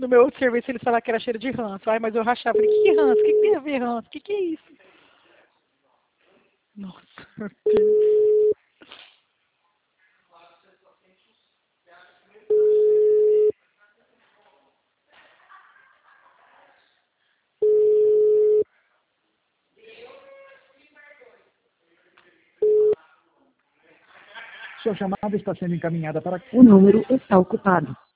No meu outro serviço eles falaram que era cheiro de ranço. Ai, mas eu rachava. Falei, que ranço? O que tem a ver ranço? O que é isso? Nossa, meu Deus. Sua chamada está sendo encaminhada para... O número está ocupado.